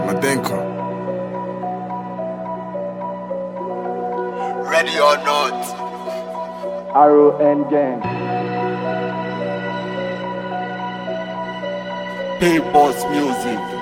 Madenko. Ready or not? Arrow and Gang. P-Boss Music.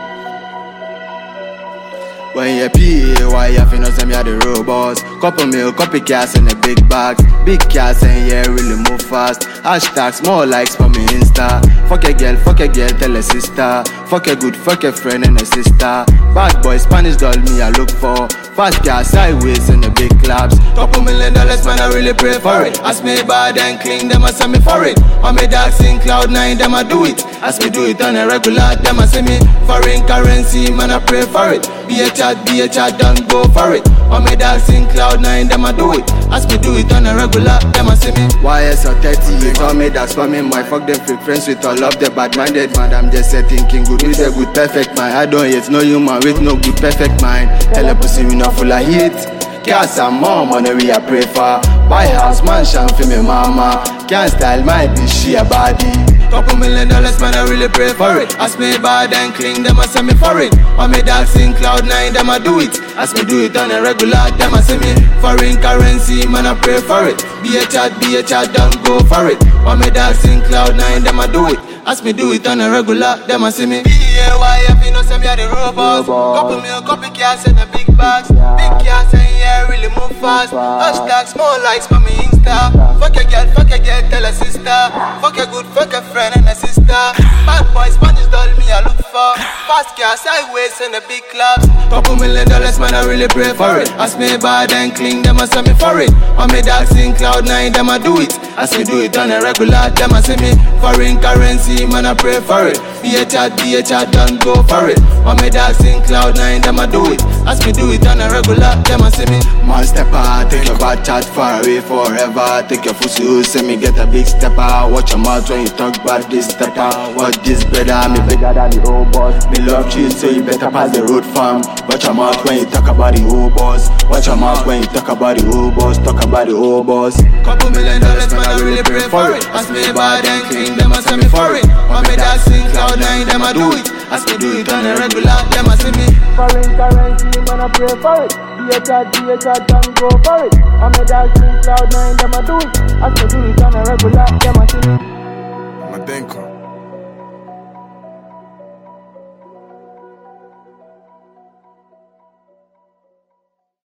When you pay, why you finna send me the robots? Couple mil, copy cash in the big bags. Big cash and yeah, really move fast. Hashtags, more likes for me Insta. Fuck a girl, tell a sister. Fuck a good, fuck a friend and a sister. Bad boy, Spanish doll, me I look for. Fast cash, sideways in the big clubs. Couple $1 million, man, I really pray for it. Ask me bad and clean, them I send me for it. On me dark in Cloud9, them I do it. Ask me do it on a regular, them I send me. Foreign currency, man, I pray for it. Be a chat, don't go for it. On me dark in Cloud9, them I do it. Ask me do it on a regular, them I send me. YS or 30, you call me that's for me. My fuck them fake friends with all of the bad-minded man. I'm just thinking good with a good perfect mind. I don't yet know human with no good perfect mind. Hell a pussy we not full of hate. Cars and more money we a pray for. Buy house mansion for me mama. Can't style my bitch, she a body. Couple $1 million, man, I really pray for it. Ask me bad and clean, them I send me for it. On me dogs in Cloud9, them I do it. Ask me do it on a regular, them I send me. Foreign currency, man, I pray for it. Be a chat, don't go for it. On me dogs in Cloud9, them I do it. Ask me do it on a regular, them I see me. BAYF, you know, send me the robots. Couple mil, copy cash and the big bags. Big cash and yeah, really move fast. Hashtags, more likes for me Insta. Fuck a girl, tell a sister. Fuck a good, fuck a friend and a sister. Bad boy, Spanish doll, me I look for. Fast cash, sideways in the big clubs. Couple $1 million, man, I really pray for it. Ask me bad and clean, them I send me for it. On me dogs in Cloud9, them I do it. Ask me do it on a regular, them I see me. Foreign currency, man, I pray for it. Be a chat, don't go for it. On me dogs in Cloud9, them I do it. Ask me do it on a regular, them I see me. Man stepper, take your bad chat far away forever. Take your fusu, send me get a big stepper. Watch your mouth when you talk about this stepper. Watch this brother, me bigger than the whole boss. Me love cheese, so you better pass the road fam. Watch your mouth when you talk about the whole boss. Watch your mouth when you talk about the whole boss. Talk about the whole boss. Couple $1 million, man, I really pray for it. Ask me bad and clean, them I send me for it. On me dogs in Cloud9, them I do it. Ask me do it on a regular, them I see me. Foreign currency, man, I pray for it. Be a chat, don't go for it. On me dogs in Cloud9, them I do it. Ask me do it on a regular, them I see me. Madenko.